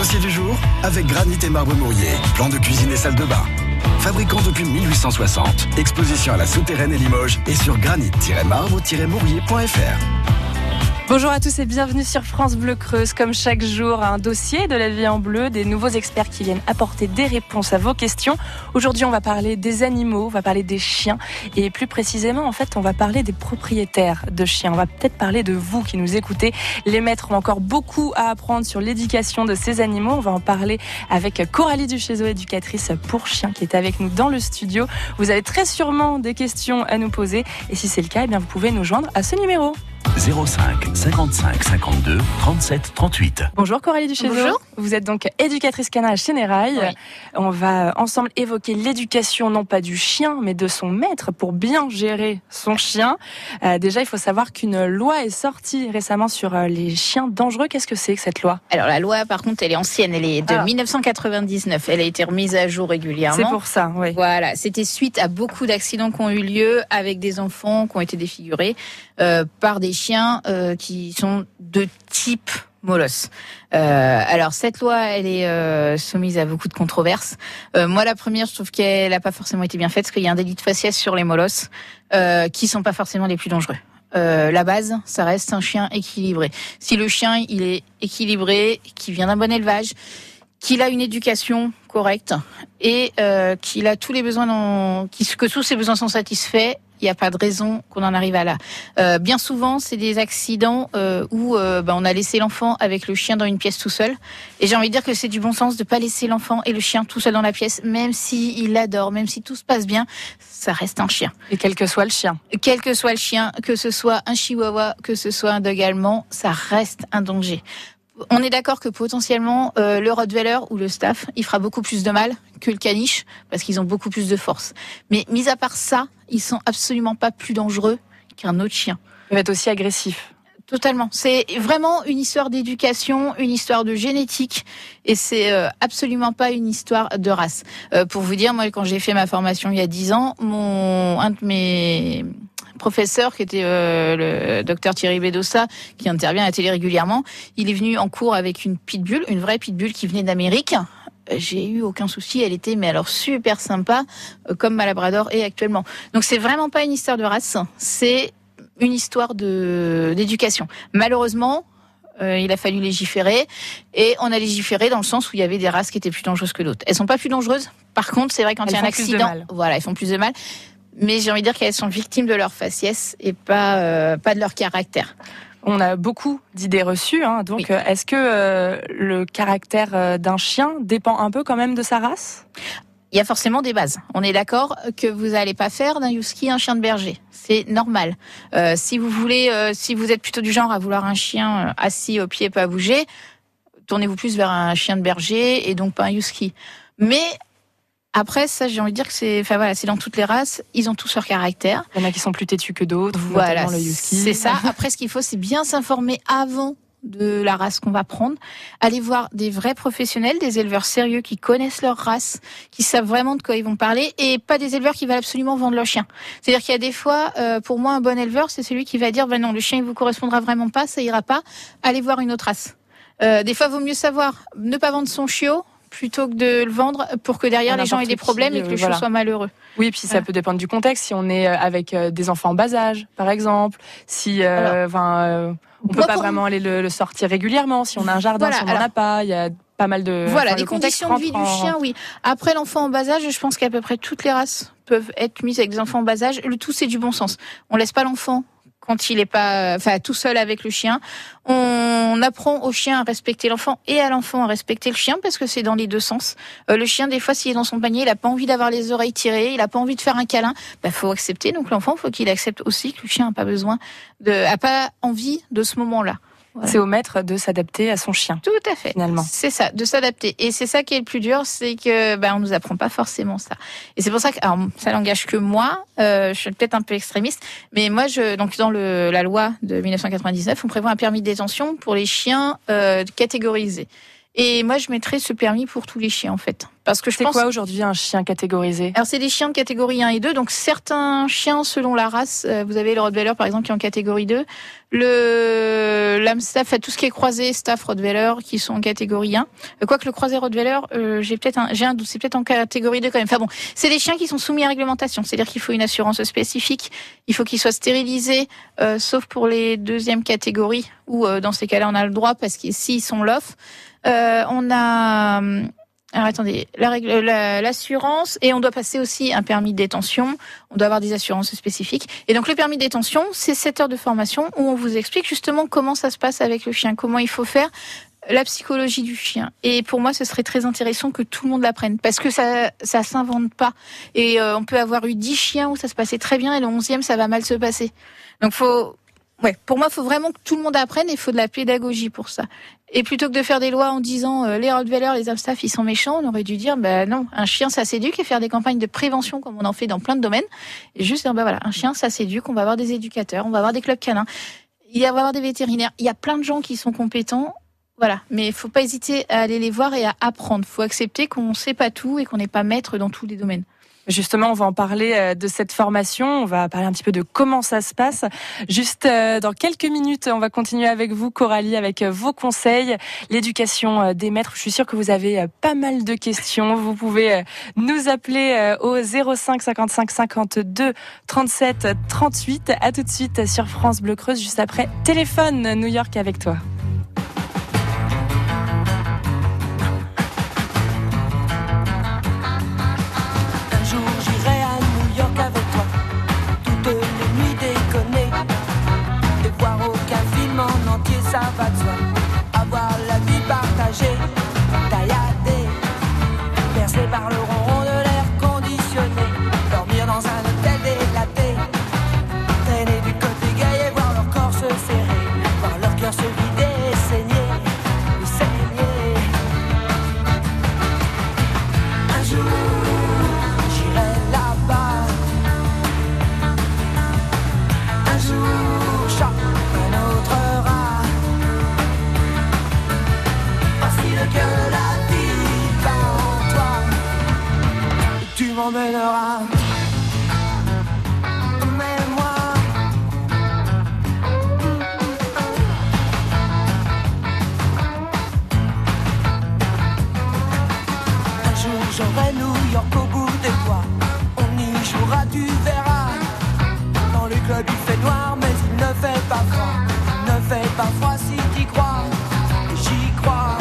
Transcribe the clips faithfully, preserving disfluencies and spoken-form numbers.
dossier du jour avec Granit et Marbre Mourier. Plan de cuisine et salle de bain. Fabricant depuis mille huit cent soixante. Exposition à la Souterraine et Limoges et sur granit tiret marbre tiret mourier point f r. Bonjour à tous et bienvenue sur France Bleu Creuse. Comme chaque jour, un dossier de la vie en bleu, des nouveaux experts qui viennent apporter des réponses à vos questions. Aujourd'hui, on va parler des animaux, on va parler des chiens et plus précisément, en fait, on va parler des propriétaires de chiens. On va peut-être parler de vous qui nous écoutez. Les maîtres ont encore beaucoup à apprendre sur l'éducation de ces animaux. On va en parler avec Coralie Duchezeau, éducatrice pour chiens, qui est avec nous dans le studio. Vous avez très sûrement des questions à nous poser et si c'est le cas, eh bien, vous pouvez nous joindre à ce numéro. zéro cinq cinquante-cinq cinquante-deux trente-sept trente-huit. Bonjour Coralie Duchezeau. Bonjour. Vous êtes donc éducatrice canin à Chénérail. Oui. On va ensemble évoquer l'éducation non pas du chien mais de son maître pour bien gérer son chien. Euh, déjà, il faut savoir qu'une loi est sortie récemment sur euh, les chiens dangereux. Qu'est-ce que c'est que cette loi ? Alors la loi, par contre, elle est ancienne, elle est de Ah. dix-neuf cent quatre-vingt-dix-neuf. Elle a été remise à jour régulièrement. C'est pour ça, oui. Voilà, c'était suite à beaucoup d'accidents qui ont eu lieu avec des enfants qui ont été défigurés euh, par des chiens euh, qui sont de type molosse. Euh, alors cette loi, elle est euh, soumise à beaucoup de controverses. Euh, moi, la première, je trouve qu'elle n'a pas forcément été bien faite, parce qu'il y a un délit de faciès sur les molosses, euh, qui sont pas forcément les plus dangereux. Euh, la base, ça reste un chien équilibré. Si le chien, il est équilibré, qu'il vient d'un bon élevage, qu'il a une éducation correcte et euh, qu'il a tous les besoins, dans, que tous ses besoins sont satisfaits, il n'y a pas de raison qu'on en arrive à là. Euh, bien souvent, c'est des accidents euh, où euh, ben, on a laissé l'enfant avec le chien dans une pièce tout seul. Et j'ai envie de dire que c'est du bon sens de ne pas laisser l'enfant et le chien tout seul dans la pièce, même s'il l'adore, même si tout se passe bien, ça reste un chien. Et quel que soit le chien. Quel que soit le chien, que ce soit un chihuahua, que ce soit un dog allemand, ça reste un danger. On est d'accord que potentiellement euh, le Rottweiler ou le Staff, il fera beaucoup plus de mal que le caniche parce qu'ils ont beaucoup plus de force. Mais mis à part ça, ils sont absolument pas plus dangereux qu'un autre chien. Il va être aussi agressif. Totalement. C'est vraiment une histoire d'éducation, une histoire de génétique, et c'est euh, absolument pas une histoire de race. Euh, pour vous dire, moi, quand j'ai fait ma formation il y a dix ans, mon un de mes professeur qui était euh, le docteur Thierry Bedossa, qui intervient à la télé régulièrement, il est venu en cours avec une pitbull, une vraie pitbull qui venait d'Amérique. J'ai eu aucun souci, elle était mais alors super sympa, euh, comme ma labrador est actuellement. Donc c'est vraiment pas une histoire de race, c'est une histoire de d'éducation. Malheureusement, euh, il a fallu légiférer, et on a légiféré dans le sens où il y avait des races qui étaient plus dangereuses que d'autres. Elles sont pas plus dangereuses. Par contre, c'est vrai quand il y a un accident, voilà, elles font plus de mal. Mais j'ai envie de dire qu'elles sont victimes de leur faciès et pas euh, pas de leur caractère. On a beaucoup d'idées reçues, hein, donc Oui. est-ce que euh, le caractère d'un chien dépend un peu quand même de sa race ? Il y a forcément des bases. On est d'accord que vous n'allez pas faire d'un husky un chien de berger. C'est normal. Euh, si vous voulez, euh, si vous êtes plutôt du genre à vouloir un chien euh, assis au pied, pas bouger, tournez-vous plus vers un chien de berger et donc pas un husky. Mais après, ça, j'ai envie de dire que c'est, enfin voilà, c'est dans toutes les races, ils ont tous leur caractère. Il y en a qui sont plus têtus que d'autres, Voilà, notamment le husky. c'est ça. Après, ce qu'il faut, c'est bien s'informer avant de la race qu'on va prendre. Aller voir des vrais professionnels, des éleveurs sérieux qui connaissent leur race, qui savent vraiment de quoi ils vont parler, et pas des éleveurs qui veulent absolument vendre leur chien. C'est-à-dire qu'il y a des fois, euh, pour moi, un bon éleveur, c'est celui qui va dire, ben non, le chien, il vous correspondra vraiment pas, ça ira pas, allez voir une autre race. Euh, des fois, il vaut mieux savoir ne pas vendre son chiot plutôt que de le vendre pour que derrière les gens aient des problèmes qui, et que le euh, chiot voilà. soit malheureux. Oui, puis ça Voilà. peut dépendre du contexte. Si on est avec des enfants en bas âge, par exemple, si euh, enfin, euh, on peut Moi, pas pour- vraiment aller le, le sortir régulièrement, si on a un jardin, Voilà, si on n'en alors- a pas, il y a pas mal de Voilà, enfin, des le contexte conditions de vie rentre du en- chien, oui. Après, l'enfant en bas âge, je pense qu'à peu près toutes les races peuvent être mises avec des enfants en bas âge. Le tout, c'est du bon sens. On laisse pas l'enfant quand il est pas, enfin, tout seul avec le chien. On apprend au chien à respecter l'enfant et à l'enfant à respecter le chien, parce que c'est dans les deux sens. Euh, le chien, des fois, s'il est dans son panier, il a pas envie d'avoir les oreilles tirées, il a pas envie de faire un câlin. Bah, faut accepter. Donc, l'enfant, faut qu'il accepte aussi que le chien a pas besoin de, a pas envie de ce moment-là. Voilà. C'est au maître de s'adapter à son chien. Tout à fait. Finalement. C'est ça, de s'adapter. Et c'est ça qui est le plus dur, c'est que ben on nous apprend pas forcément ça. Et c'est pour ça que, alors, ça n'engage que moi. Euh, je suis peut-être un peu extrémiste, mais moi, je donc dans le la loi de dix-neuf cent quatre-vingt-dix-neuf, on prévoit un permis de détention pour les chiens euh, catégorisés. Et moi, je mettrais ce permis pour tous les chiens, en fait. Parce que je c'est pense... quoi aujourd'hui un chien catégorisé? Alors c'est des chiens de catégorie un et deux, donc certains chiens selon la race, euh, vous avez le Rottweiler par exemple qui est en catégorie deux, le l'Amstaff, tout ce qui est croisé, Staff, Rottweiler qui sont en catégorie un. Euh, Quoique le croisé Rottweiler, euh, j'ai peut-être un, j'ai un doute, c'est peut-être en catégorie deux quand même. Enfin bon, c'est des chiens qui sont soumis à réglementation, c'est-à-dire qu'il faut une assurance spécifique, il faut qu'ils soient stérilisés, euh, sauf pour les deuxièmes catégories où euh, dans ces cas-là on a le droit parce que s'ils sont lof, euh, on a Alors attendez, la règle, la, l'assurance, et on doit passer aussi un permis de détention, on doit avoir des assurances spécifiques. Et donc le permis de détention, c'est sept heures de formation où on vous explique justement comment ça se passe avec le chien, comment il faut faire, la psychologie du chien. Et pour moi, ce serait très intéressant que tout le monde l'apprenne, parce que ça ça s'invente pas. Et euh, on peut avoir eu dix chiens où ça se passait très bien, et le onzième, ça va mal se passer. Donc faut... Ouais, pour moi, il faut vraiment que tout le monde apprenne et il faut de la pédagogie pour ça. Et plutôt que de faire des lois en disant euh, les Rottweilers, les Amstaff, ils sont méchants, on aurait dû dire bah non, un chien ça s'éduque et faire des campagnes de prévention comme on en fait dans plein de domaines. Et juste dire bah voilà, un chien ça s'éduque, on va avoir des éducateurs, on va avoir des clubs canins, il va y avoir des vétérinaires, il y a plein de gens qui sont compétents. Voilà, mais il faut pas hésiter à aller les voir et à apprendre. Faut accepter qu'on ne sait pas tout et qu'on n'est pas maître dans tous les domaines. Justement, on va en parler de cette formation, on va parler un petit peu de comment ça se passe. Juste dans quelques minutes, on va continuer avec vous, Coralie, avec vos conseils, l'éducation des maîtres. Je suis sûre que vous avez pas mal de questions. Vous pouvez nous appeler au zéro cinq cinquante-cinq cinquante-deux trente-sept trente-huit. À tout de suite sur France Bleu Creuse, juste après Téléphone New York avec toi. Ça va de soi, avoir la vie partagée, tailladée, percée par le ronron de l'air conditionné, dormir dans un hôtel délaté, traîner du côté gay et voir leur corps se serrer, voir leur cœur se vider et saigner, et saigner. Un jour, j'irai là-bas, un jour, chat, un autre rat. Que la vie va en toi, et tu m'emmèneras, emmène-moi. Un jour j'aurai New York au bout des doigts, on y jouera, tu verras. Dans le club il fait noir mais il ne fait pas froid, il ne fait pas froid si t'y crois, et j'y crois.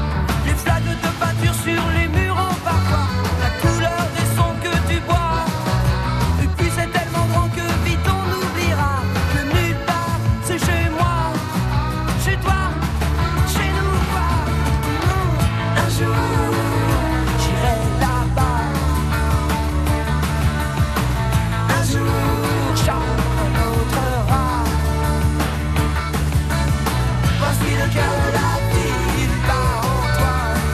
Sur les murs en parfois, la couleur des sons que tu bois. Et puis c'est tellement grand que vite on oubliera que nulle part c'est chez moi, chez toi, chez nous quoi. Un jour j'irai là-bas, un jour chat, un autre rat. Voici le cœur de la ville par en toi.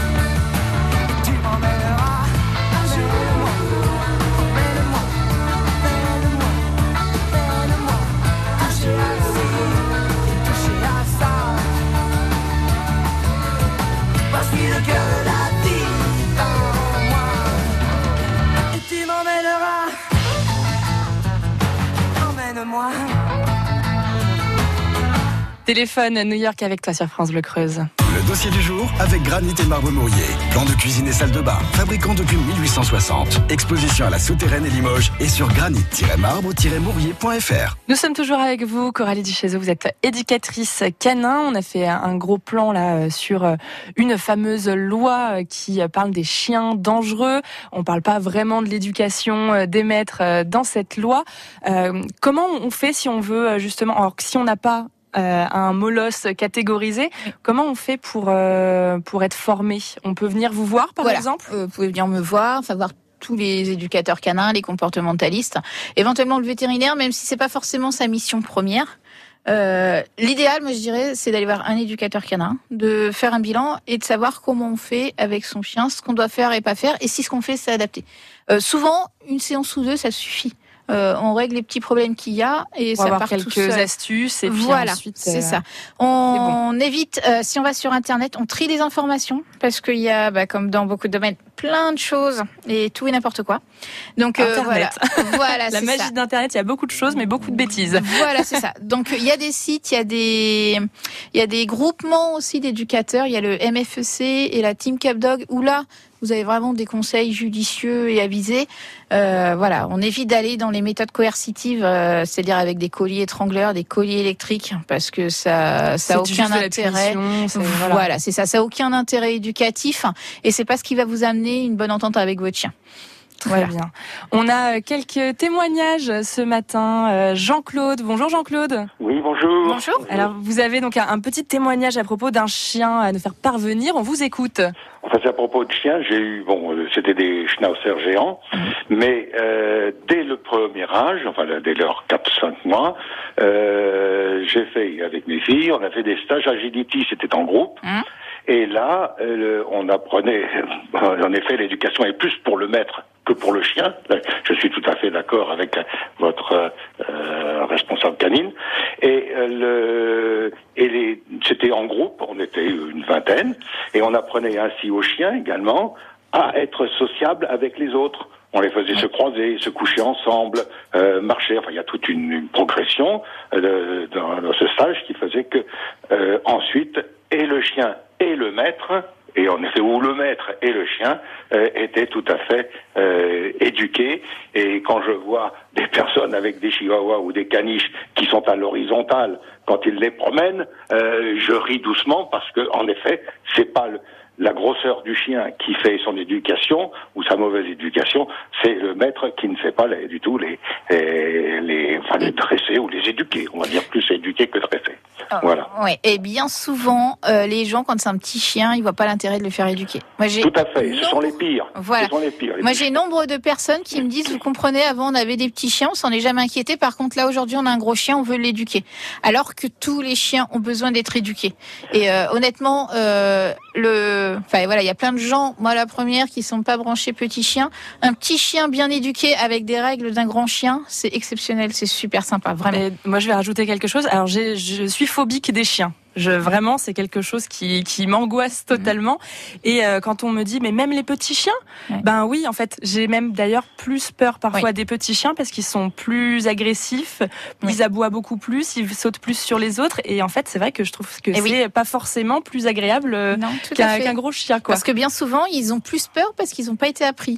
Le cœur de la vie en moi, et tu m'emmèneras, emmène-moi. Téléphone New York avec toi sur France Bleu Creuse. Le dossier du jour avec Granit et Marbre Mourier. Plan de cuisine et salle de bain. Fabricant depuis mille huit cent soixante. Exposition à la Souterraine et Limoges et sur granit tiret marbre tiret mourier point f r. Nous sommes toujours avec vous, Coralie Duchesneau. Vous êtes éducatrice canin. On a fait un gros plan là sur une fameuse loi qui parle des chiens dangereux. On parle pas vraiment de l'éducation des maîtres dans cette loi. Euh, comment on fait si on veut justement, alors si on n'a pas Euh, un molosse catégorisé. Comment on fait pour euh, pour être formé? On peut venir vous voir, par voilà. exemple euh, Vous pouvez venir me voir, enfin voir tous les éducateurs canins, les comportementalistes, éventuellement le vétérinaire, même si c'est pas forcément sa mission première. Euh, l'idéal, moi je dirais, c'est d'aller voir un éducateur canin, de faire un bilan et de savoir comment on fait avec son chien, ce qu'on doit faire et pas faire, et si ce qu'on fait c'est adapté. Euh, souvent, une séance ou deux, ça suffit. Euh, on règle les petits problèmes qu'il y a et on ça va avoir part quelques tout seul. astuces et puis voilà, ensuite c'est euh, ça. On, c'est bon. on évite, euh, si on va sur internet, on trie les informations parce qu'il y a, bah, comme dans beaucoup de domaines, plein de choses et tout et n'importe quoi. Donc euh, voilà, voilà, la c'est magie ça. d'Internet, il y a beaucoup de choses, mais beaucoup de bêtises. Voilà, c'est ça. Donc il y a des sites, il y a des, il y a des groupements aussi d'éducateurs. Il y a le M F E C et la Team Cap Dog où là, vous avez vraiment des conseils judicieux et avisés. Euh, voilà, on évite d'aller dans les méthodes coercitives, euh, c'est-à-dire avec des colliers étrangleurs, des colliers électriques, parce que ça, ça a aucun intérêt. Punition, voilà, voilà c'est ça, ça a aucun intérêt éducatif, et c'est pas ce qui va vous amener une bonne entente avec votre chien. Très voilà. bien. On a quelques témoignages ce matin. Euh, Jean-Claude, bonjour Jean-Claude. Oui, bonjour. Bonjour. Alors, vous avez donc un, un petit témoignage à propos d'un chien à nous faire parvenir. On vous écoute. Enfin, c'est à propos de chiens. J'ai eu, bon, euh, c'était des schnauzers géants, mmh. mais euh, dès le premier âge, enfin dès leurs quatre cinq mois, euh, j'ai fait avec mes filles, on a fait des stages agility, c'était en groupe. Mmh. Et là, euh, on apprenait, en effet, l'éducation est plus pour le maître que pour le chien. Je suis tout à fait d'accord avec votre euh, responsable canine. Et, euh, le, et les, c'était en groupe, on était une vingtaine, et on apprenait ainsi aux chiens également à être sociables avec les autres. On les faisait se croiser, se coucher ensemble, euh, marcher. Enfin, il y a toute une, une progression euh, dans, dans ce stage qui faisait que euh, ensuite, et le chien et le maître, et en effet où le maître et le chien euh, étaient tout à fait euh, éduqués. Et quand je vois des personnes avec des chihuahuas ou des caniches qui sont à l'horizontale quand ils les promènent, euh, je ris doucement parce que en effet c'est pas le la grosseur du chien qui fait son éducation ou sa mauvaise éducation, c'est le maître qui ne sait pas les, du tout les, les, les, enfin, les dresser ou les éduquer. On va dire plus éduquer que dresser. Oh, voilà. Ouais. Et bien souvent, euh, les gens, quand c'est un petit chien, ils voient pas l'intérêt de le faire éduquer. Moi, j'ai tout à fait. nombre... Ce sont les pires. Voilà. Ce sont les pires. Les Moi, pires. j'ai nombre de personnes qui me disent, vous comprenez, avant on avait des petits chiens, on s'en est jamais inquiété. Par contre, là aujourd'hui, on a un gros chien, on veut l'éduquer. Alors que tous les chiens ont besoin d'être éduqués. Et euh, honnêtement, euh, le, enfin voilà, il y a plein de gens, moi la première, qui sont pas branchés petits chiens. Un petit chien bien éduqué avec des règles d'un grand chien, c'est exceptionnel, c'est super sympa, vraiment. Et moi, je vais rajouter quelque chose. Alors, j'ai, je suis phobique des chiens. Je, vraiment, c'est quelque chose qui, qui m'angoisse totalement. Mmh. Et euh, quand on me dit, mais même les petits chiens, ouais. ben oui, en fait, j'ai même d'ailleurs plus peur parfois oui. des petits chiens parce qu'ils sont plus agressifs, oui. ils aboient beaucoup plus, ils sautent plus sur les autres. Et en fait, c'est vrai que je trouve que et c'est oui. pas forcément plus agréable non, qu'un, qu'un gros chien, quoi. Parce que bien souvent, ils ont plus peur parce qu'ils n'ont pas été appris.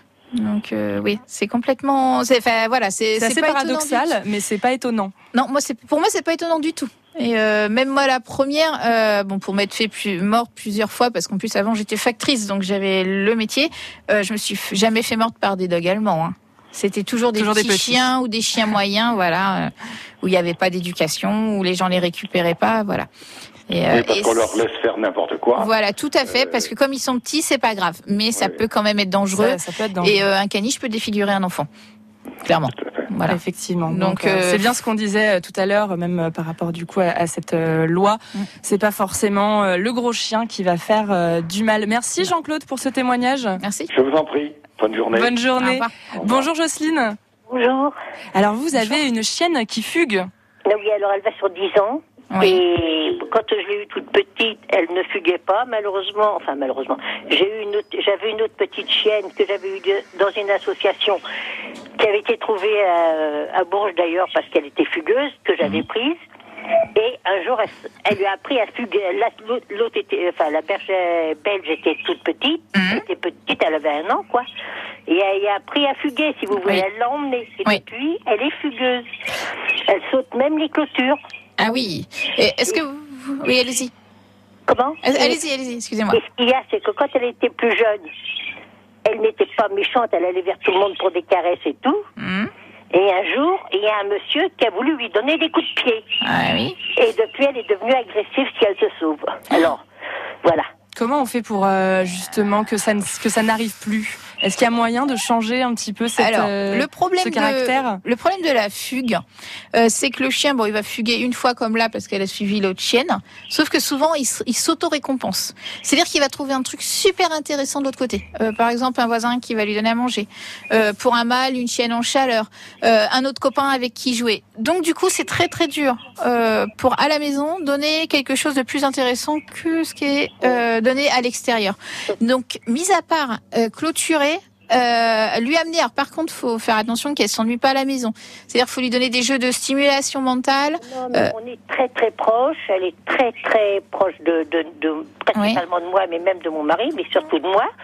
Donc euh, oui, c'est complètement, c'est, enfin voilà, c'est, c'est, c'est assez pas paradoxal, mais c'est pas étonnant. Non, moi c'est, pour moi c'est pas étonnant du tout. Et euh, même moi la première, euh, bon pour m'être fait plus, morte plusieurs fois parce qu'en plus avant j'étais factrice donc j'avais le métier, euh, je me suis jamais fait morte par des dogs allemands. Hein. C'était toujours des toujours petits, des petits chiens ou des chiens moyens, voilà, euh, où il n'y avait pas d'éducation, où les gens les récupéraient pas, voilà. Et, euh, et parce et qu'on leur laisse faire n'importe quoi. Voilà, tout à fait, euh... parce que comme ils sont petits, c'est pas grave, mais ça oui. peut quand même être dangereux. Ça, ça peut être dangereux. Et euh, un caniche peut défigurer un enfant, clairement. Voilà. Effectivement. Donc, Donc euh, c'est bien ce qu'on disait tout à l'heure, même euh, par rapport du coup à, à cette euh, loi. Mm. C'est pas forcément euh, le gros chien qui va faire euh, du mal. Merci Jean-Claude pour ce témoignage. Merci. Je vous en prie. Bonne journée. Bonne journée. Au revoir. Bonjour Jocelyne. Bonjour. Alors vous avez Bonjour. une chienne qui fugue. Oui, alors elle va sur dix ans. Oui. Et quand je l'ai eue toute petite, elle ne fuguait pas, malheureusement. Enfin, malheureusement. J'ai eu une autre, j'avais une autre petite chienne que j'avais eue de, dans une association qui avait été trouvée à, à Bourges d'ailleurs parce qu'elle était fugueuse, que j'avais mmh. prise. Et un jour, elle, elle lui a appris à fuguer. La, l'autre, l'autre était, enfin, la bergère belge était toute petite. Mmh. Elle était petite, elle avait un an, quoi. Et elle a appris à fuguer, si vous voulez. Oui. Elle l'a emmenée. Et oui. depuis, elle est fugueuse. Elle saute même les clôtures. Ah oui. Et est-ce que vous... Oui, allez-y. Comment ? Allez-y, allez-y, excusez-moi. Et ce qu'il y a, c'est que quand elle était plus jeune, elle n'était pas méchante, elle allait vers tout le monde pour des caresses et tout. Mmh. Et un jour, il y a un monsieur qui a voulu lui donner des coups de pied. Ah oui. Et depuis, elle est devenue agressive si elle se sauve. Alors, voilà. Comment on fait pour euh, justement que ça, ne, que ça n'arrive plus ? Est-ce qu'il y a moyen de changer un petit peu cette, Alors, euh, le problème ce caractère de, Le problème de la fugue, euh, c'est que le chien, bon, il va fuguer une fois comme là parce qu'elle a suivi l'autre chienne, sauf que souvent, il, il s'auto-récompense. C'est-à-dire qu'il va trouver un truc super intéressant de l'autre côté. Euh, par exemple, un voisin qui va lui donner à manger. Euh, pour un mâle, une chienne en chaleur. Euh, un autre copain avec qui jouer. Donc, du coup, c'est très, très dur euh, pour, à la maison, donner quelque chose de plus intéressant que ce qui est euh, donné à l'extérieur. Donc, mis à part euh, clôturer, Euh, lui amener. Alors par contre, faut faire attention qu'elle s'ennuie pas à la maison. C'est-à-dire, faut lui donner des jeux de stimulation mentale. Non, mais euh... on est très très proche. Elle est très très proche de, de, de principalement oui. de moi, mais même de mon mari, mais surtout de moi.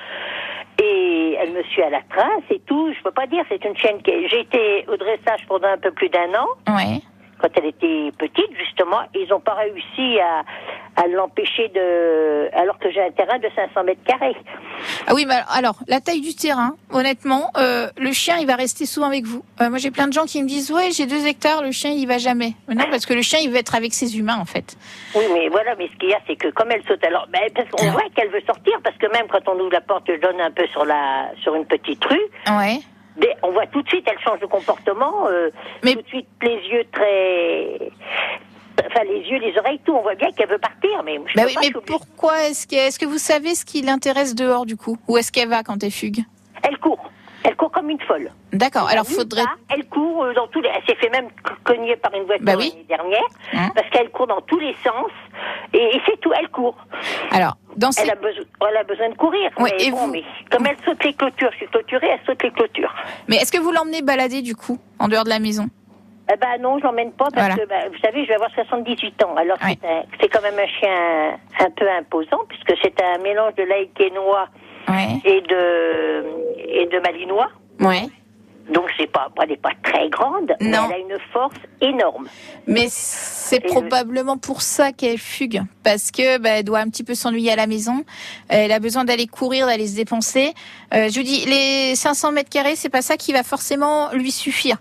Et elle me suit à la trace et tout. Je peux pas dire. C'est une chienne qui. J'ai été au dressage pendant un peu plus d'un an. Ouais. Quand elle était petite, justement, ils n'ont pas réussi à, à l'empêcher de... Alors que j'ai un terrain de cinq cents mètres carrés. Ah oui, mais alors, la taille du terrain, honnêtement, euh, le chien, il va rester souvent avec vous. Euh, moi, j'ai plein de gens qui me disent, ouais, j'ai deux hectares, le chien, il va jamais. Mais non, parce que le chien, il veut être avec ses humains, en fait. Oui, mais voilà, mais ce qu'il y a, c'est que comme elle saute, alors, ben, parce qu'on voit qu'elle veut sortir, parce que même quand on ouvre la porte, je donne un peu sur la, sur une petite rue. Ouais. On voit tout de suite, elle change de comportement, euh, mais... tout de suite les yeux très... Enfin, les yeux, les oreilles, tout, on voit bien qu'elle veut partir, mais je bah peux oui, pas, mais pourquoi est-ce que, est-ce que vous savez ce qui l'intéresse dehors, du coup? Où est-ce qu'elle va quand elle fugue? Elle court. Elle court comme une folle. D'accord, alors elle faudrait... Pas, elle court dans tous les... Elle s'est fait même cogner par une voiture bah oui. l'année dernière, hein? Parce qu'elle court dans tous les sens, et, et c'est tout, elle court. Alors, dans ces... elle, a besoin, elle a besoin de courir, ouais, mais et bon, vous... mais comme elle saute les clôtures, je suis clôturée, elle saute les clôtures. Mais est-ce que vous l'emmenez balader, du coup, en dehors de la maison? Eh ben non, je l'emmène pas parce voilà. que, ben, vous savez, je vais avoir soixante-dix-huit ans. Alors ouais. c'est, un, c'est quand même un chien un peu imposant puisque c'est un mélange de laïquénois ouais. et de et de malinois. Ouais. Donc c'est pas, elle n'est pas très grande, non. mais elle a une force énorme. Mais c'est et probablement je... pour ça qu'elle fugue, parce que bah, elle doit un petit peu s'ennuyer à la maison. Elle a besoin d'aller courir, d'aller se dépenser. Euh, je vous dis, les cinq cents mètres carrés, c'est pas ça qui va forcément lui suffire.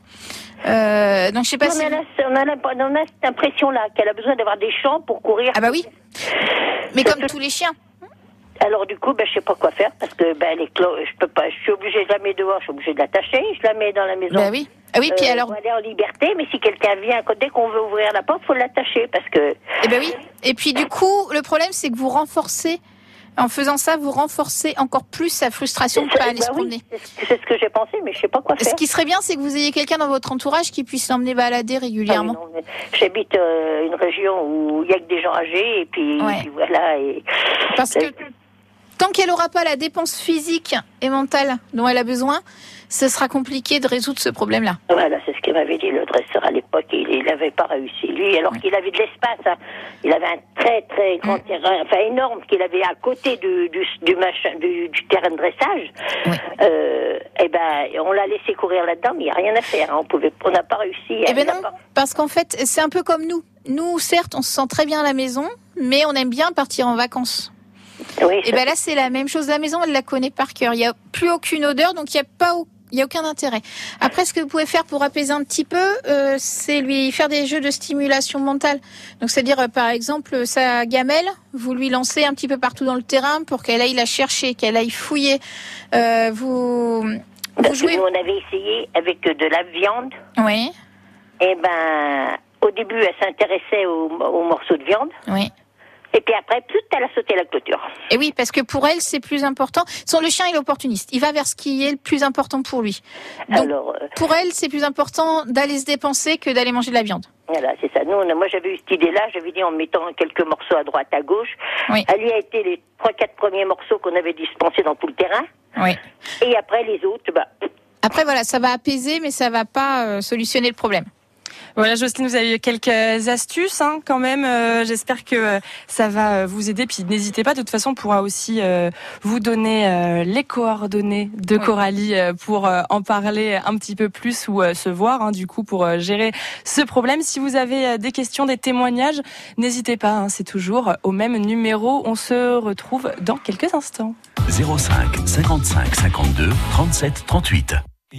Euh, donc je sais pas on si a, la, on, a la, on a cette impression-là qu'elle a besoin d'avoir des champs pour courir. Ah bah oui. Mais comme tous les chiens. Alors du coup, ben je sais pas quoi faire parce que ben les clo- je peux pas, je suis obligée de la mettre dehors, je suis obligée de l'attacher, je la mets dans la maison. Ben oui. Ah oui, puis euh, alors. Elle est en liberté, mais si quelqu'un vient, dès qu'on veut ouvrir la porte, faut l'attacher parce que. Eh ben oui. Et puis du coup, le problème c'est que vous renforcez. En faisant ça, vous renforcez encore plus sa frustration de ne pas aller bah se promener. Oui, c'est ce que j'ai pensé, mais je sais pas quoi faire. Ce qui serait bien, c'est que vous ayez quelqu'un dans votre entourage qui puisse l'emmener balader régulièrement. Ah oui, non, j'habite euh, une région où il y a que des gens âgés, et puis, ouais. et puis voilà. Et... Parce que tant qu'elle n'aura pas la dépense physique et mentale dont elle a besoin, ce sera compliqué de résoudre ce problème-là. Voilà, c'est ce qu'il m'avait dit le dresseur à l'époque. Il n'avait pas réussi, lui, alors ouais. qu'il avait de l'espace. Hein. Il avait un très, très grand mmh. terrain, enfin énorme, qu'il avait à côté du, du, du, machin, du, du terrain de dressage. Ouais. Euh, et ben, on l'a laissé courir là-dedans, mais il n'y a rien à faire. Hein. On pouvait, on n'a pas réussi. Eh ben non, pas... parce qu'en fait, c'est un peu comme nous. Nous, certes, on se sent très bien à la maison, mais on aime bien partir en vacances. Oui, et ben là, c'est la même chose. La maison, elle la connaît par cœur. Il n'y a plus aucune odeur, donc il n'y a pas il n'y a aucun intérêt. Après, ce que vous pouvez faire pour apaiser un petit peu, euh, c'est lui faire des jeux de stimulation mentale. Donc, c'est-à-dire, euh, par exemple, sa gamelle, vous lui lancez un petit peu partout dans le terrain pour qu'elle aille la chercher, qu'elle aille fouiller. Euh, vous, vous jouez. Nous, on avait essayé avec de la viande. Oui. Et ben, au début, elle s'intéressait aux, aux morceaux de viande. Oui. Et puis après, tout, elle a sauté la clôture. Et oui, parce que pour elle, c'est plus important. Son, le chien, il est opportuniste. Il va vers ce qui est le plus important pour lui. Donc, Alors, euh... pour elle, c'est plus important d'aller se dépenser que d'aller manger de la viande. Voilà, c'est ça. Nous, on a, moi, j'avais eu cette idée-là. J'avais dit en mettant quelques morceaux à droite, à gauche. Oui. Elle y a été les trois, quatre premiers morceaux qu'on avait dispensés dans tout le terrain. Oui. Et après, les autres, bah. Après, voilà, ça va apaiser, mais ça va pas euh, solutionner le problème. Voilà, Jocelyne, vous avez eu quelques astuces hein, quand même. Euh, j'espère que euh, ça va vous aider. Puis n'hésitez pas, de toute façon, on pourra aussi euh, vous donner euh, les coordonnées de oui. Coralie euh, pour euh, en parler un petit peu plus ou euh, se voir, hein, du coup, pour euh, gérer ce problème. Si vous avez euh, des questions, des témoignages, n'hésitez pas, hein, c'est toujours au même numéro. On se retrouve dans quelques instants. zéro cinq cinquante-cinq cinquante-deux trente-sept trente-huit.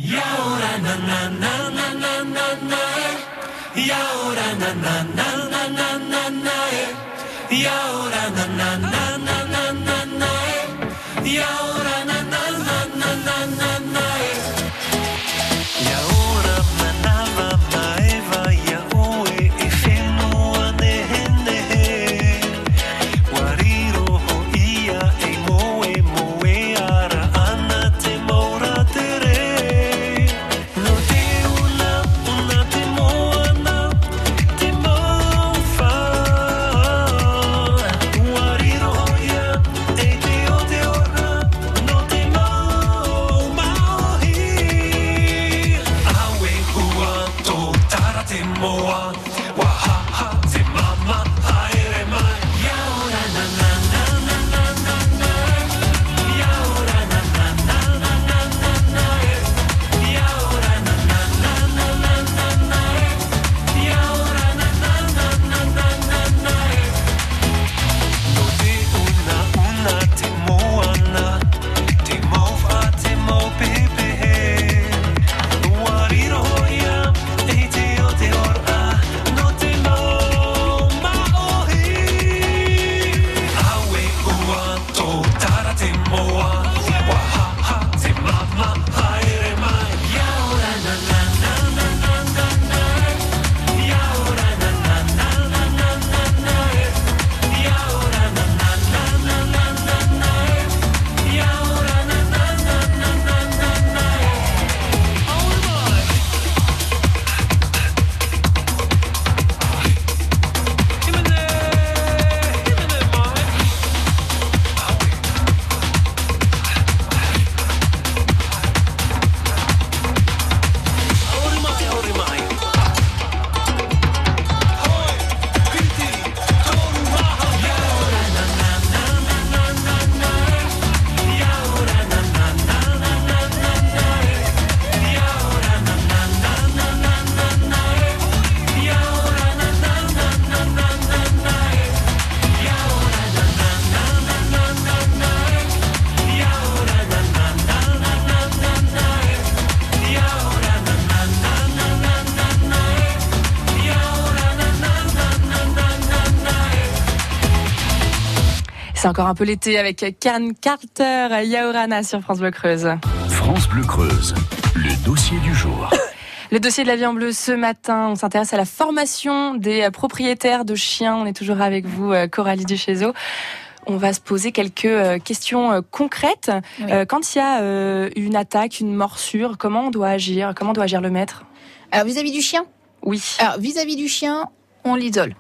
Y ahora na na na na na na na eh. Y ahora na na na na na na na eh. Y ahora na na na na na na C'est encore un peu l'été avec Can Carter, Yaorana sur France Bleu Creuse. France Bleu Creuse, le dossier du jour. Le dossier de la vie en bleu ce matin, on s'intéresse à la formation des propriétaires de chiens. On est toujours avec vous, Coralie Duchesneau. On va se poser quelques questions concrètes. Oui. Quand il y a une attaque, une morsure, comment on doit agir ? Comment doit agir le maître ? Alors vis-à-vis du chien ? Oui. Alors vis-à-vis du chien, on l'isole.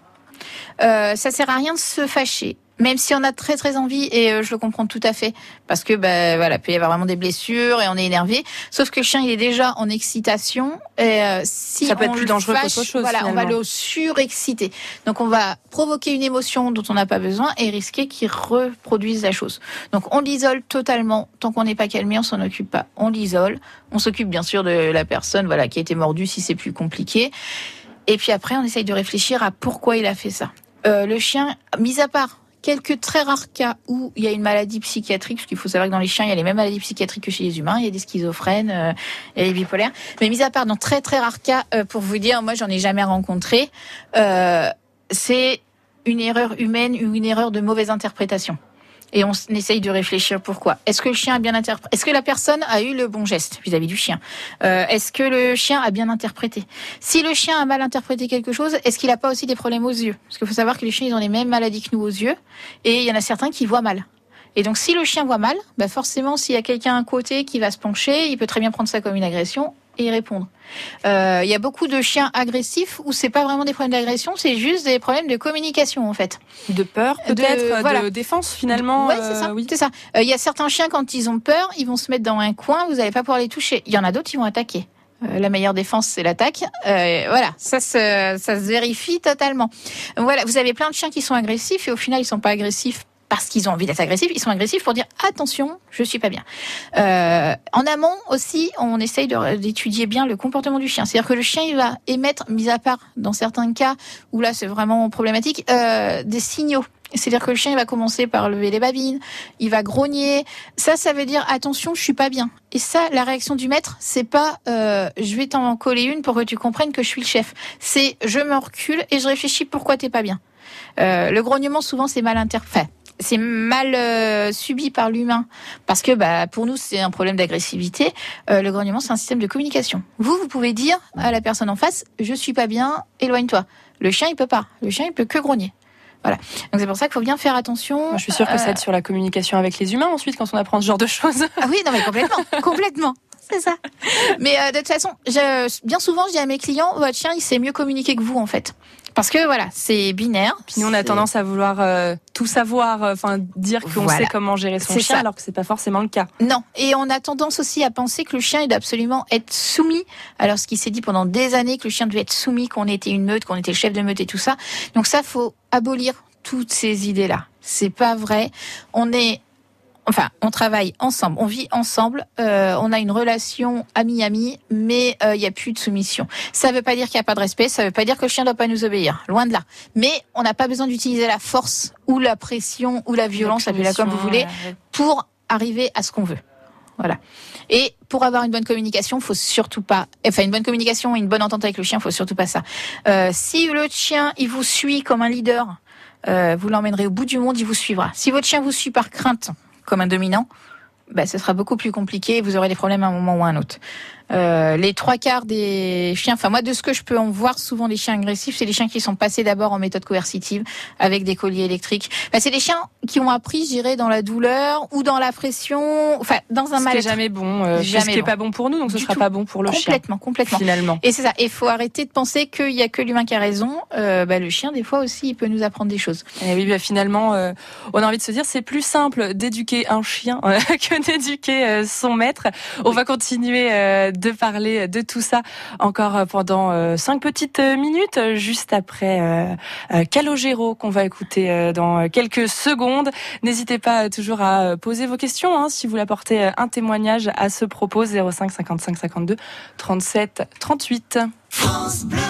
Euh, ça sert à rien de se fâcher. Même si on a très très envie, et euh, je le comprends tout à fait, parce que bah, voilà, il peut y avoir vraiment des blessures et on est énervé. Sauf que le chien il est déjà en excitation. Et, euh, si ça peut on être plus dangereux fâche, qu'autre chose. Voilà, finalement. on va le surexciter. Donc on va provoquer une émotion dont on n'a pas besoin et risquer qu'il reproduise la chose. Donc on l'isole totalement. Tant qu'on n'est pas calmé, on s'en occupe pas. On l'isole. On s'occupe bien sûr de la personne, voilà, qui a été mordue si c'est plus compliqué. Et puis après, on essaye de réfléchir à pourquoi il a fait ça. Euh, le chien, mis à part quelques très rares cas où il y a une maladie psychiatrique, parce qu'il faut savoir que dans les chiens, il y a les mêmes maladies psychiatriques que chez les humains, il y a des schizophrènes, euh, il y a les bipolaires. Mais mis à part dans très très rares cas, euh, pour vous dire, moi j'en ai jamais rencontré, euh, c'est une erreur humaine ou une erreur de mauvaise interprétation. Et on essaye de réfléchir pourquoi. Est-ce que le chien a bien interprété ? Est-ce que la personne a eu le bon geste vis-à-vis du chien ? euh, Est-ce que le chien a bien interprété ? Si le chien a mal interprété quelque chose, est-ce qu'il n'a pas aussi des problèmes aux yeux ? Parce qu'il faut savoir que les chiens, ils ont les mêmes maladies que nous aux yeux. Et il y en a certains qui voient mal. Et donc, si le chien voit mal, bah forcément, s'il y a quelqu'un à côté qui va se pencher, il peut très bien prendre ça comme une agression et y répondre. Euh, il y a beaucoup de chiens agressifs où c'est pas vraiment des problèmes d'agression, c'est juste des problèmes de communication en fait. De peur peut-être, de, voilà. de défense finalement. Ouais, c'est ça. Euh, oui. C'est ça. Il euh, y a certains chiens quand ils ont peur, ils vont se mettre dans un coin, vous n'allez pas pouvoir les toucher. Il y en a d'autres qui vont attaquer. Euh, la meilleure défense, c'est l'attaque. Euh, voilà, ça se, ça se vérifie totalement. Donc, voilà, vous avez plein de chiens qui sont agressifs et au final, ils sont pas agressifs parce qu'ils ont envie d'être agressifs, ils sont agressifs pour dire attention, je suis pas bien. Euh, en amont aussi, on essaye de, d'étudier bien le comportement du chien. C'est-à-dire que le chien, il va émettre, mis à part dans certains cas où là c'est vraiment problématique, euh, des signaux. C'est-à-dire que le chien, il va commencer par lever les babines, il va grogner. Ça, ça veut dire attention, je suis pas bien. Et ça, la réaction du maître, c'est pas euh, je vais t'en coller une pour que tu comprennes que je suis le chef. C'est je me recule et je réfléchis pourquoi t'es pas bien. Euh, le grognement, souvent, c'est mal interprété. C'est mal euh, subi par l'humain parce que bah pour nous c'est un problème d'agressivité. Euh, le grognement c'est un système de communication. Vous vous pouvez dire à la personne en face je suis pas bien, éloigne-toi. Le chien il peut pas. Le chien il peut que grogner. Voilà. Donc c'est pour ça qu'il faut bien faire attention. Moi, je suis sûre que euh... ça aide sur la communication avec les humains ensuite quand on apprend ce genre de choses. Ah oui non mais complètement, complètement. C'est ça. Mais euh, de toute façon, je, bien souvent je dis à mes clients votre chien il sait mieux communiquer que vous en fait. Parce que voilà, c'est binaire. Puis nous, on a c'est... tendance à vouloir euh, tout savoir, enfin euh, dire qu'on voilà. sait comment gérer son c'est chien, ça. alors que c'est pas forcément le cas. Non, et on a tendance aussi à penser que le chien il doit absolument être soumis. Alors ce qui s'est dit pendant des années que le chien devait être soumis, qu'on était une meute, qu'on était le chef de meute et tout ça. Donc ça, faut abolir toutes ces idées-là. C'est pas vrai. On est Enfin, on travaille ensemble, on vit ensemble, euh, on a une relation ami-ami, mais il euh, n'y a plus de soumission. Ça ne veut pas dire qu'il n'y a pas de respect, ça ne veut pas dire que le chien ne doit pas nous obéir, loin de là. Mais on n'a pas besoin d'utiliser la force ou la pression ou la violence, appelez-la comme vous voulez, pour arriver à ce qu'on veut. Voilà. Et pour avoir une bonne communication, faut surtout pas, enfin une bonne communication et une bonne entente avec le chien, faut surtout pas ça. Euh, si le chien, il vous suit comme un leader, euh, vous l'emmènerez au bout du monde, il vous suivra. Si votre chien vous suit par crainte, comme un dominant, bah, ce sera beaucoup plus compliqué et vous aurez des problèmes à un moment ou à un autre. Euh, les trois quarts des chiens, enfin moi de ce que je peux en voir souvent des chiens agressifs, c'est les chiens qui sont passés d'abord en méthode coercitive avec des colliers électriques. Bah, c'est des chiens qui ont appris, je dirais, dans la douleur ou dans la pression, enfin dans un mal-être. Ce qui est jamais bon, euh, jamais ce qui est bon. pas bon pour nous, donc ce Du sera tout. pas bon pour le complètement, chien. Complètement, finalement. Et c'est ça. Il faut arrêter de penser qu'il y a que l'humain qui a raison. Euh, bah, le chien, des fois aussi, il peut nous apprendre des choses. Et oui, bah, finalement, euh, on a envie de se dire, c'est plus simple d'éduquer un chien euh, que d'éduquer euh, son maître. On oui. va continuer euh, de parler de tout ça encore pendant euh, cinq petites minutes, juste après euh, euh, Calogero qu'on va écouter euh, dans quelques secondes. N'hésitez pas euh, toujours à poser vos questions, hein, si vous apportez euh, un témoignage à ce propos. Zéro cinq cinquante-cinq cinquante-deux trente-sept trente-huit. France Bleu.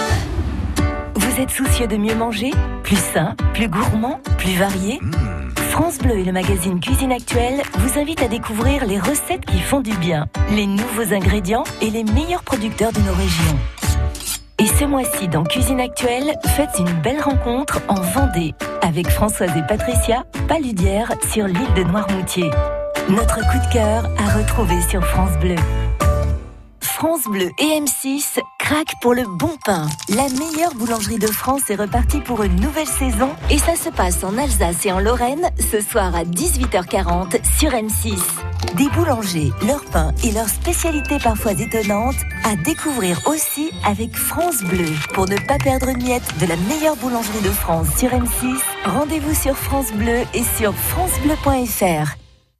Vous êtes soucieux de mieux manger ? Plus sain, plus gourmand, plus varié ? mmh. France Bleu et le magazine Cuisine Actuelle vous invitent à découvrir les recettes qui font du bien, les nouveaux ingrédients et les meilleurs producteurs de nos régions. Et ce mois-ci, dans Cuisine Actuelle, faites une belle rencontre en Vendée. avec Françoise et Patricia, paludières sur l'île de Noirmoutier. Notre coup de cœur à retrouver sur France Bleu. France Bleu et M six craquent pour le bon pain. La meilleure boulangerie de France est repartie pour une nouvelle saison et ça se passe en Alsace et en Lorraine ce soir à dix-huit heures quarante sur M six. Des boulangers, leur pain et leurs spécialités parfois étonnantes à découvrir aussi avec France Bleu. Pour ne pas perdre une miette de la meilleure boulangerie de France sur M six, rendez-vous sur France Bleu et sur francebleu point f r.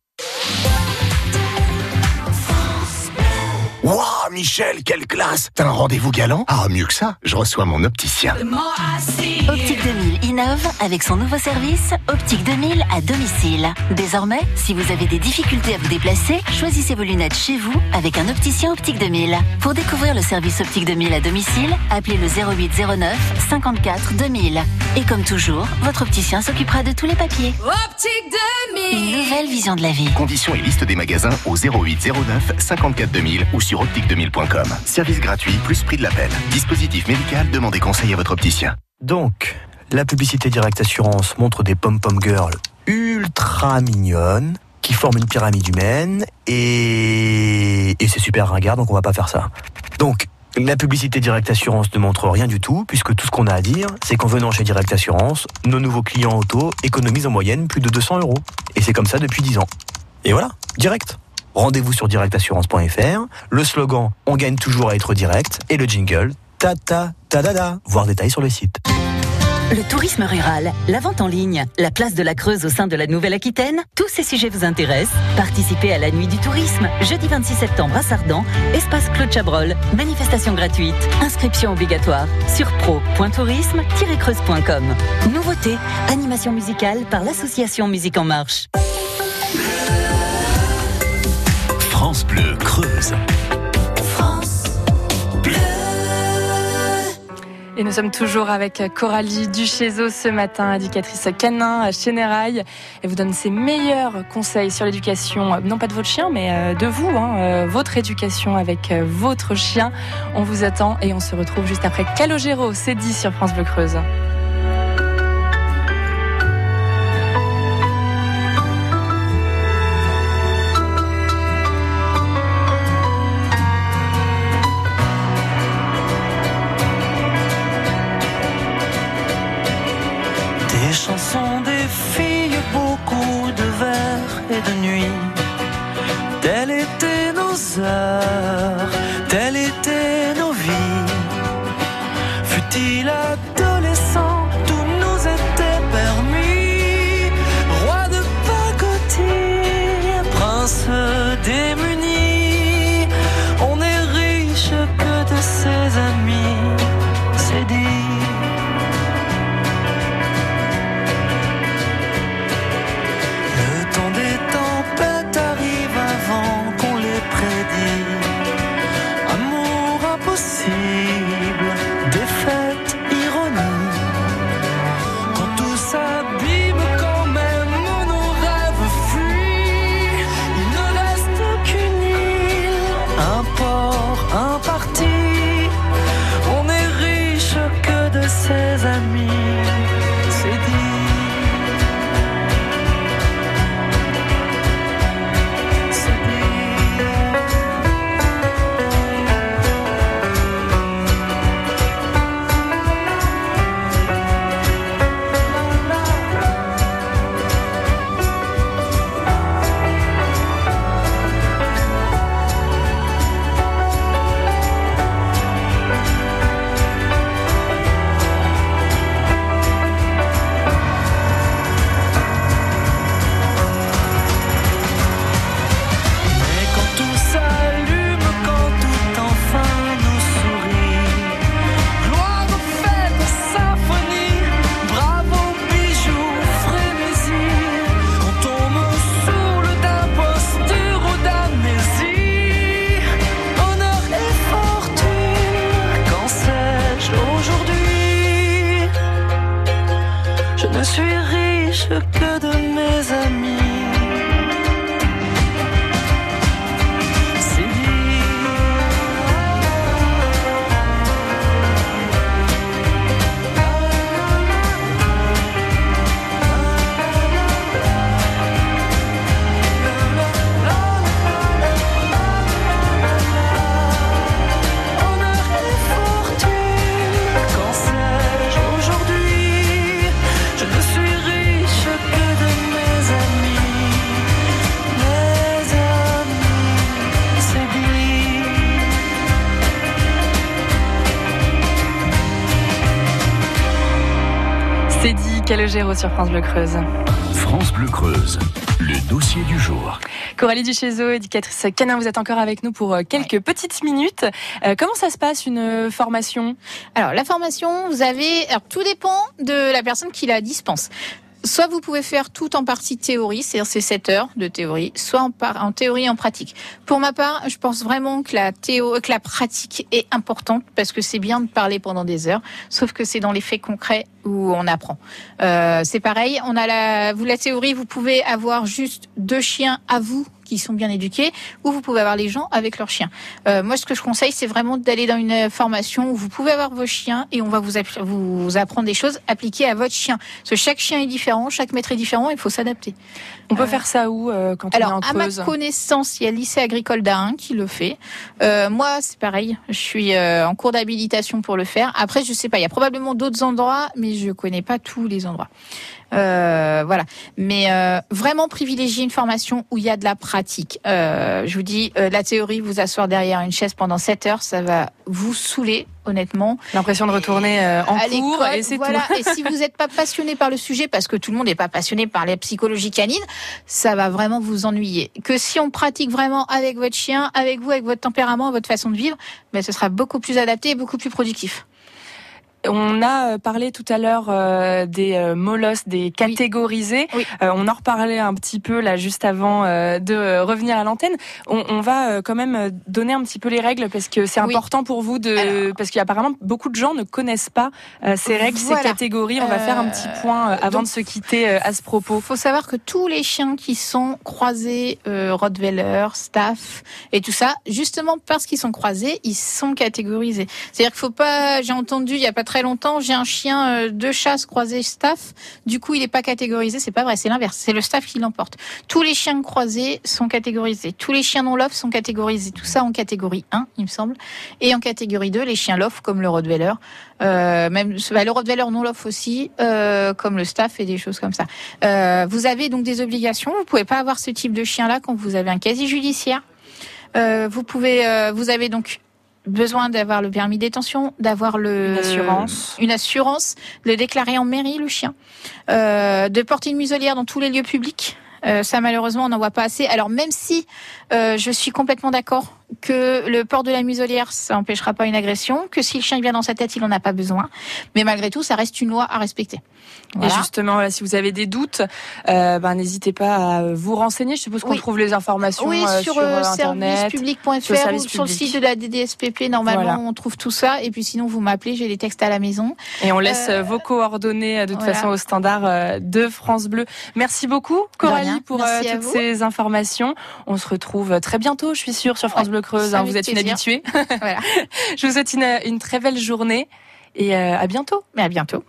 Waouh, Michel, quelle classe! T'as un rendez-vous galant? Ah, mieux que ça, je reçois mon opticien. Optique deux mille innove avec son nouveau service Optique deux mille à domicile. Désormais, si vous avez des difficultés à vous déplacer, choisissez vos lunettes chez vous avec un opticien Optique deux mille. Pour découvrir le service Optique deux mille à domicile, appelez le zéro huit zéro neuf cinquante-quatre deux mille. Et comme toujours, votre opticien s'occupera de tous les papiers. Optique deux mille. Une nouvelle vision de la vie. Conditions et liste des magasins au zéro huit zéro neuf cinquante-quatre deux mille ou sur optique deux mille point com. Service gratuit plus prix de l'appel. Dispositif médical, demandez conseil à votre opticien. Donc, la publicité Direct Assurance montre des pom-pom girls ultra mignonnes qui forment une pyramide humaine et, et c'est super ringard, donc on va pas faire ça. Donc, la publicité Direct Assurance ne montre rien du tout, puisque tout ce qu'on a à dire, c'est qu'en venant chez Direct Assurance, nos nouveaux clients auto économisent en moyenne plus de deux cents euros. Et c'est comme ça depuis dix ans. Et voilà, direct. Rendez-vous sur direct assurance point f r. Le slogan « On gagne toujours à être direct » et le jingle « Ta ta ta da da ». Voir détails sur le site. Le tourisme rural, la vente en ligne, la place de la Creuse au sein de la Nouvelle-Aquitaine, tous ces sujets vous intéressent? Participez à la Nuit du Tourisme, jeudi vingt-six septembre à Sardan, espace Claude Chabrol, manifestation gratuite, inscription obligatoire sur pro point tourisme tiret creuse point com. Nouveauté, animation musicale par l'association Musique en Marche. France Bleu Creuse. France Bleu. Et nous sommes toujours avec Coralie Duchesneau ce matin, éducatrice canin à Chénérail. Elle vous donne ses meilleurs conseils sur l'éducation, non pas de votre chien, mais de vous, hein, votre éducation avec votre chien. On vous attend et on se retrouve juste après Calogero, c'est dit sur France Bleu Creuse. Des chansons, des filles, beaucoup de vers et de nuits. Telles étaient nos heures, telles étaient nos vies. Fut-il adolescent, tout nous était permis. Roi de pacotille, prince démuni. On n'est riche que de ses amis, c'est dit. Défaite, ironie, quand tout s'abîme, quand même nos rêves fuient, il ne reste qu'une Calogero sur France Bleu Creuse. France Bleu Creuse, le dossier du jour. Coralie Duchesneau, éducatrice canin, vous êtes encore avec nous pour quelques ouais. petites minutes. Euh, comment ça se passe une formation ? Alors la formation, vous avez, alors tout dépend de la personne qui la dispense. Soit vous pouvez faire tout en partie théorie, c'est-à-dire c'est sept heures de théorie, soit en, par, en théorie et en pratique. Pour ma part, je pense vraiment que la théo, que la pratique est importante parce que c'est bien de parler pendant des heures, sauf que c'est dans les faits concrets où on apprend. Euh, c'est pareil, on a la, vous la théorie, vous pouvez avoir juste deux chiens à vous qui sont bien éduqués, ou vous pouvez avoir les gens avec leurs chiens. Euh, moi, ce que je conseille, c'est vraiment d'aller dans une formation où vous pouvez avoir vos chiens et on va vous, app- vous apprendre des choses appliquées à votre chien. Parce que chaque chien est différent, chaque maître est différent, il faut s'adapter. On peut euh, faire ça où euh, quand alors, on est en Creuse ? À ma connaissance, il y a le lycée agricole d'Ain qui le fait. Euh, moi, c'est pareil, je suis euh, en cours d'habilitation pour le faire. Après, je sais pas, il y a probablement d'autres endroits, mais je connais pas tous les endroits. Euh, voilà, mais euh, vraiment privilégier une formation où il y a de la pratique. Euh, je vous dis, euh, la théorie, vous asseoir derrière une chaise pendant sept heures, ça va vous saouler, honnêtement. L'impression de retourner euh, en à cours et c'est voilà. tout. Et si vous n'êtes pas passionné par le sujet, parce que tout le monde n'est pas passionné par la psychologie canine, ça va vraiment vous ennuyer. Que si on pratique vraiment avec votre chien, avec vous, avec votre tempérament, votre façon de vivre, ben ce sera beaucoup plus adapté et beaucoup plus productif. On a parlé tout à l'heure euh, des euh, molosses, des catégorisés. Oui. Oui. Euh, on en reparlait un petit peu là juste avant euh, de euh, revenir à l'antenne. On, on va euh, quand même donner un petit peu les règles parce que c'est oui. important pour vous de Alors, parce qu'apparemment beaucoup de gens ne connaissent pas euh, ces règles, voilà. ces catégories. On va euh, faire un petit point euh, avant donc, de se quitter euh, à ce propos. Il faut savoir que tous les chiens qui sont croisés, euh, Rottweiler, Staff et tout ça, justement parce qu'ils sont croisés, ils sont catégorisés. C'est-à-dire qu'il faut pas. J'ai entendu il y a pas très longtemps, j'ai un chien euh, de chasse croisé Staff, du coup il n'est pas catégorisé, c'est pas vrai, c'est l'inverse, c'est le Staff qui l'emporte. Tous les chiens croisés sont catégorisés, tous les chiens non lof sont catégorisés, tout ça en catégorie un, il me semble, et en catégorie deux, les chiens lof comme le Rottweiler, euh, même bah, le Rottweiler non lof aussi, euh, comme le Staff et des choses comme ça. Euh, vous avez donc des obligations, vous pouvez pas avoir ce type de chien-là quand vous avez un casier judiciaire. Euh, vous pouvez, euh, vous avez donc besoin d'avoir le permis de détention, d'avoir le, une assurance, une assurance, de le déclarer en mairie le chien, euh, de porter une muselière dans tous les lieux publics. Euh, ça malheureusement on n'en voit pas assez. Alors même si euh, je suis complètement d'accord que le port de la muselière ça n'empêchera pas une agression, que si le chien vient dans sa tête il n'en a pas besoin, mais malgré tout ça reste une loi à respecter. Voilà. Et justement, voilà, si vous avez des doutes, euh, ben, n'hésitez pas à vous renseigner. Je suppose qu'on oui. trouve les informations oui, euh, sur, sur euh, service Internet, public point f r ou sur le site de la D D S P P. Normalement, voilà. on trouve tout ça. Et puis sinon, vous m'appelez, j'ai les textes à la maison. Et on laisse euh, vos coordonnées de toute voilà. façon au standard euh, de France Bleu. Merci beaucoup, Coralie, pour euh, toutes ces informations. On se retrouve très bientôt, je suis sûre, sur France ouais, Bleu Creuse. Hein, vous êtes plaisir. Une habituée. Voilà. Je vous souhaite une, une très belle journée et euh, à bientôt. Mais à bientôt.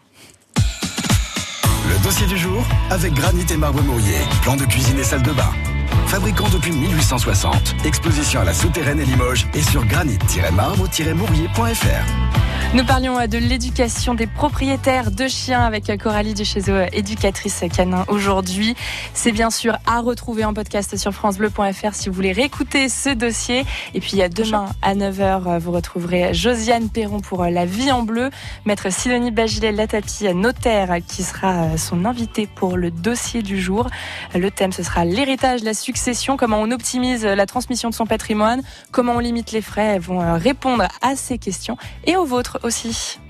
Le dossier du jour avec Granit et Marbre Mourier, plan de cuisine et salle de bain. Fabricant depuis mille huit cent soixante, exposition à la Souterraine et Limoges et sur granit tiret marbre tiret mourier point f r. Nous parlions de l'éducation des propriétaires de chiens avec Coralie Duchesneau, éducatrice canin aujourd'hui. C'est bien sûr à retrouver en podcast sur francebleu point f r si vous voulez réécouter ce dossier. Et puis demain à neuf heures, vous retrouverez Josiane Perron pour La Vie en Bleu, maître Sidonie Bagilet-Latati, notaire, qui sera son invité pour le dossier du jour. Le thème, ce sera l'héritage, la succession, comment on optimise la transmission de son patrimoine, comment on limite les frais. Elles vont répondre à ces questions et aux vôtres aussi.